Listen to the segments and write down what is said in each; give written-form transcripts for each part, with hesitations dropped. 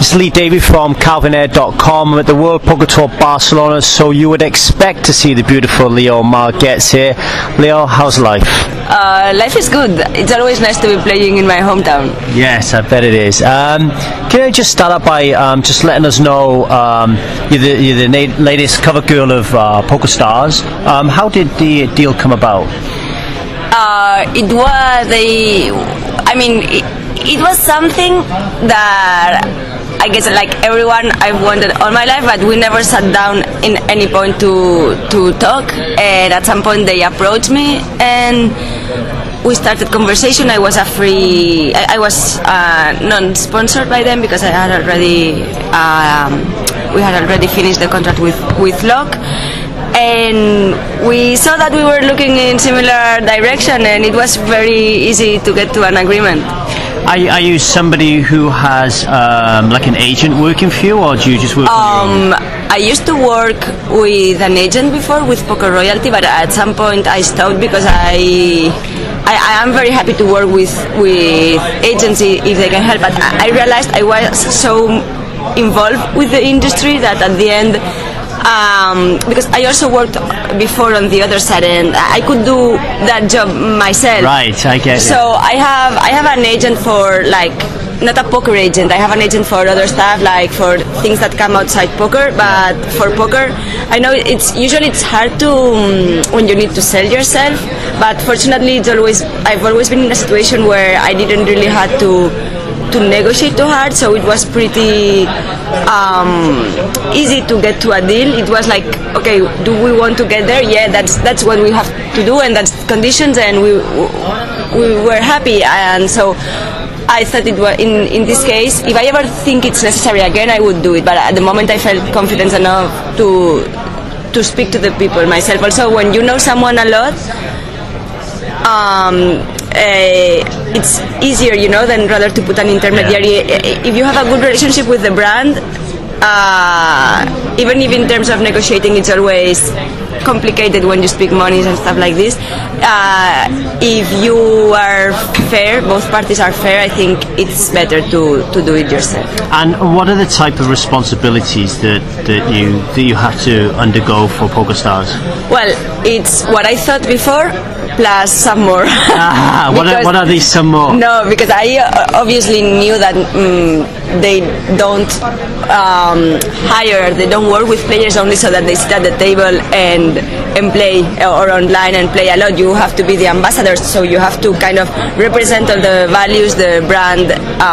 It's Lee Davey from CalvinAir.com. I'm at the World Poker Tour Barcelona, so you would expect to see the beautiful Leo Margetts here. Leo, how's life? Life is good. It's always nice to be playing in my hometown. Yes, I bet it is. Can I just start out by just letting us know you're the latest cover girl of PokerStars. How did the deal come about? It was something that I guess, like everyone, I've wanted all my life, but we never sat down in any point to talk. And at some point they approached me and we started conversation. I was non-sponsored by them because I had already we had already finished the contract with Locke. And we saw that we were looking in similar direction, and it was very easy to get to an agreement. Are you somebody who has like an agent working for you, or do you just work on your own? I used to work with an agent before, with Poker Royalty, but at some point I stopped because I am very happy to work with agency if they can help, but I realized I was so involved with the industry that at the end, because I also worked before on the other side and I could do that job myself. Right, I get it. So I have an agent for, like, not a poker agent, I have an agent for other stuff, like for things that come outside poker, but for poker I know it's hard to when you need to sell yourself, but fortunately I've always been in a situation where I didn't really have to negotiate too hard, so it was pretty easy to get to a deal. It was like, okay, do we want to get there? Yeah, that's what we have to do, and that's conditions, and we were happy. And so I thought it was, in this case, if I ever think it's necessary again, I would do it, but at the moment I felt confident enough to speak to the people myself. Also, when you know someone a lot, it's easier, than rather to put an intermediary. Yeah. If you have a good relationship with the brand, even if in terms of negotiating it's always complicated when you speak monies and stuff like this, if you are fair, both parties are fair, I think it's better to do it yourself. And what are the type of responsibilities that you have to undergo for PokerStars? Well, it's what I thought before, plus some more. What are these some more? No, because I obviously knew that they don't they don't work with players only so that they sit at the table and play, or online and play a lot. You have to be the ambassadors, so you have to kind of represent all the values the brand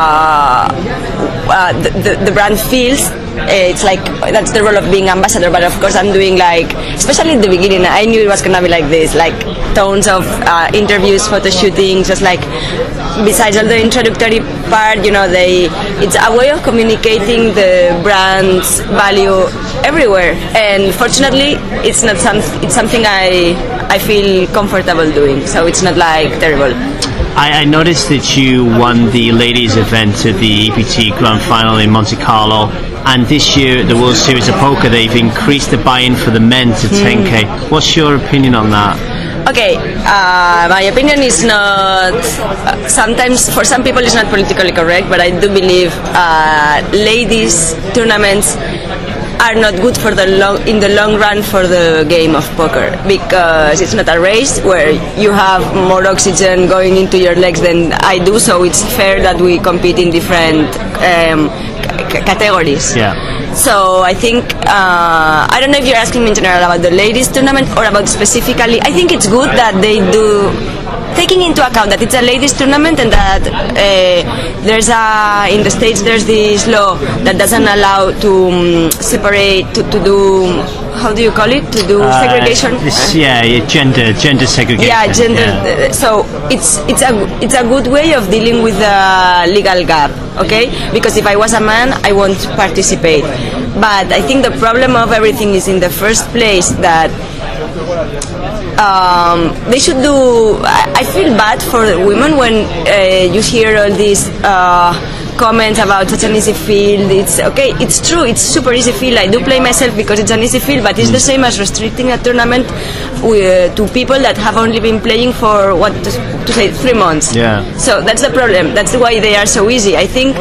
the brand feels. It's like, that's the role of being ambassador, but of course I'm doing, like, especially at the beginning, I knew it was gonna be like this, like tons of interviews, photo shooting, just like, besides all the introductory part, it's a way of communicating the brand's value everywhere, and fortunately it's something I feel comfortable doing, so it's not like terrible. I noticed that you won the ladies event at the EPT Grand Final in Monte Carlo, and this year at the World Series of Poker they've increased the buy-in for the men to 10k. What's your opinion on that? Okay, my opinion is not, sometimes for some people it's not politically correct, but I do believe ladies tournaments are not good in the long run for the game of poker, because it's not a race where you have more oxygen going into your legs than I do, so it's fair that we compete in different categories. Yeah. So I think, I don't know if you're asking me in general about the ladies tournament or about specifically, I think it's good that they do, taking into account that it's a ladies tournament and that in the States there's this law that doesn't allow to separate, to do, how do you call it? To do segregation? Gender segregation. Yeah, gender. Yeah. So it's a good way of dealing with the legal gap, okay? Because if I was a man, I won't participate. But I think the problem of everything is in the first place that they should do. I feel bad for the women when you hear all these comments about such an easy field. It's okay, it's true, it's super easy field. I do play myself because it's an easy field, but it's the same as restricting a tournament to people that have only been playing for to say 3 months. Yeah. So that's the problem. That's why they are so easy. I think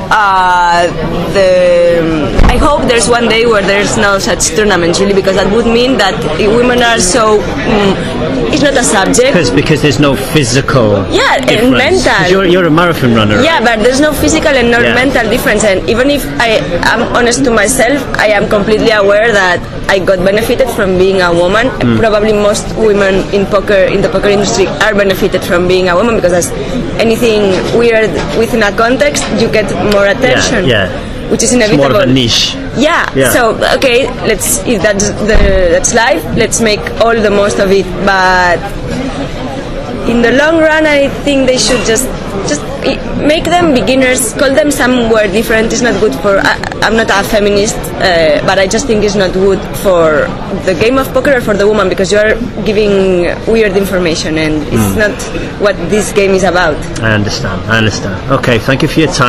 I hope there's one day where there's no such tournaments, really, because that would mean that women are so it's not a subject. Because there's no physical difference. And mental. You're a marathon runner. Yeah, but there's no physical and no mental difference. And even if I am honest to myself, I am completely aware that I got benefited from being a woman. Probably most women in the poker industry are benefited from being a woman, because as anything weird within a context, you get more attention. Which is inevitable. It's more of a niche. Yeah. So okay, if that's life, let's make all the most of it. But in the long run, I think they should just make them beginners, call them somewhere different. It's not good for. I'm not a feminist, but I just think it's not good for the game of poker or for the woman, because you are giving weird information, and it's not what this game is about. I understand. Okay, thank you for your time.